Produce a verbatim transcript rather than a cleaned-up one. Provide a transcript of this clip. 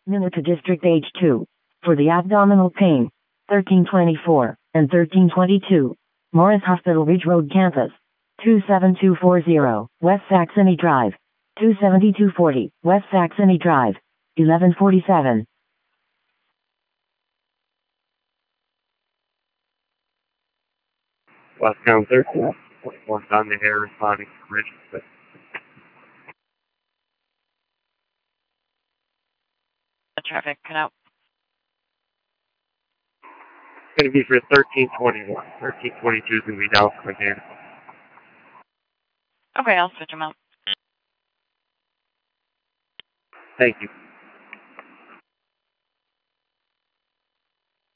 Minute District Age two. For the abdominal pain, thirteen twenty-four and thirteen twenty-two. Morris Hospital Ridge Road Campus. two seven two four zero, West Saxony Drive. two seventy-two forty, West Saxony Drive. eleven forty-seven. Westbound thirteen forty-one on the air responding to Richardson. The traffic cut out. It's going to be for thirteen twenty-one. thirteen twenty-two is going to be down for again. Okay, I'll switch them out. Thank you.